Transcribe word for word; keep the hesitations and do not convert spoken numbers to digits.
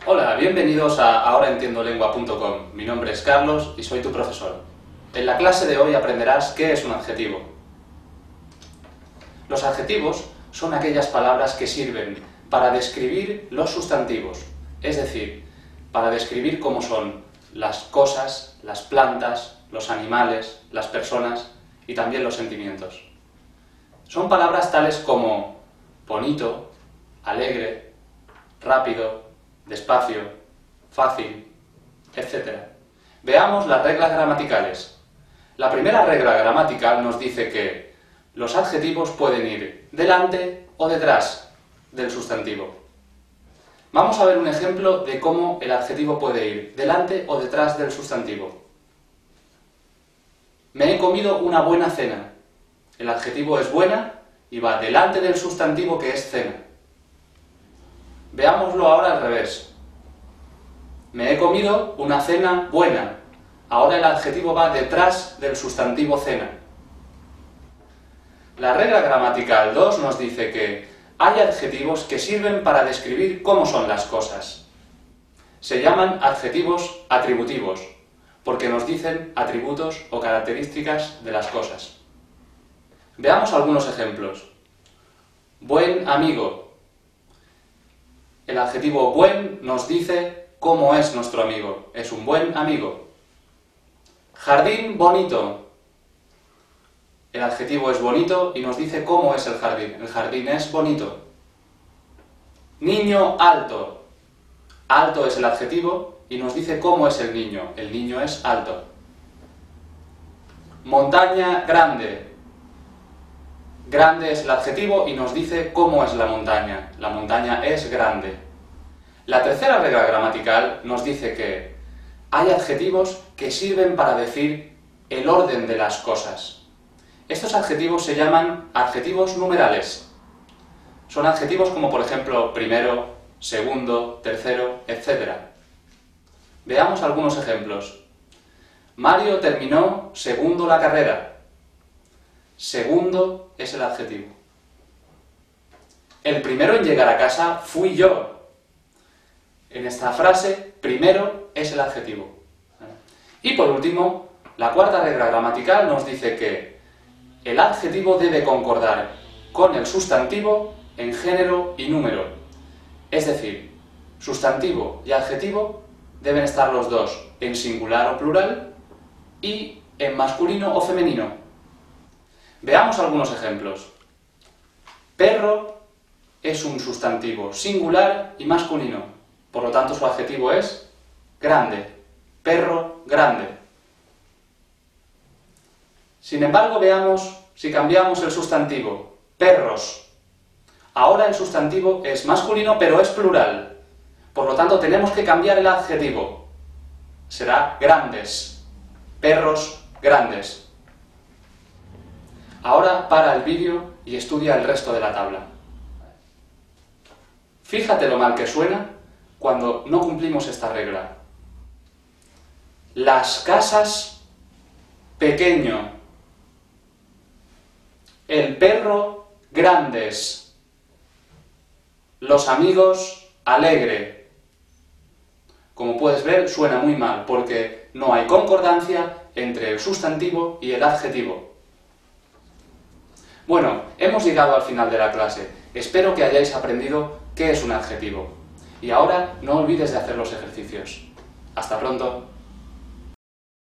Hola, bienvenidos a ahora entiendo lengua punto com. Mi nombre es Carlos y soy tu profesor. En la clase de hoy aprenderás qué es un adjetivo. Los adjetivos son aquellas palabras que sirven para describir los sustantivos, es decir, para describir cómo son las cosas, las plantas, los animales, las personas y también los sentimientos. Son palabras tales como bonito, alegre, rápido, despacio, fácil, etcétera. Veamos las reglas gramaticales. La primera regla gramatical nos dice que los adjetivos pueden ir delante o detrás del sustantivo. Vamos a ver un ejemplo de cómo el adjetivo puede ir delante o detrás del sustantivo. Me he comido una buena cena. El adjetivo es buena y va delante del sustantivo que es cena. Veámoslo ahora al revés. Me he comido una cena buena. Ahora el adjetivo va detrás del sustantivo cena. La regla gramatical dos nos dice que hay adjetivos que sirven para describir cómo son las cosas. Se llaman adjetivos atributivos, porque nos dicen atributos o características de las cosas. Veamos algunos ejemplos. Buen amigo. El adjetivo buen nos dice cómo es nuestro amigo. Es un buen amigo. Jardín bonito. El adjetivo es bonito y nos dice cómo es el jardín. El jardín es bonito. Niño alto. Alto es el adjetivo y nos dice cómo es el niño. El niño es alto. Montaña grande. Grande es el adjetivo y nos dice cómo es la montaña. La montaña es grande. La tercera regla gramatical nos dice que hay adjetivos que sirven para decir el orden de las cosas. Estos adjetivos se llaman adjetivos numerales. Son adjetivos como por ejemplo primero, segundo, tercero, etcétera. Veamos algunos ejemplos. Mario terminó segundo la carrera. Segundo es el adjetivo. El primero en llegar a casa fui yo. En esta frase, primero es el adjetivo. Y por último, la cuarta regla gramatical nos dice que el adjetivo debe concordar con el sustantivo en género y número. Es decir, sustantivo y adjetivo deben estar los dos en singular o plural y en masculino o femenino. Veamos algunos ejemplos. Perro es un sustantivo singular y masculino, por lo tanto su adjetivo es grande. Perro grande. Sin embargo, veamos si cambiamos el sustantivo. Perros. Ahora el sustantivo es masculino, pero es plural. Por lo tanto, tenemos que cambiar el adjetivo. Será grandes. Perros grandes. Ahora para el vídeo y estudia el resto de la tabla. Fíjate lo mal que suena cuando no cumplimos esta regla. Las casas, pequeño. El perro, grandes. Los amigos, alegre. Como puedes ver, suena muy mal, porque no hay concordancia entre el sustantivo y el adjetivo. Bueno, hemos llegado al final de la clase. Espero que hayáis aprendido qué es un adjetivo. Y ahora no olvides de hacer los ejercicios. Hasta pronto.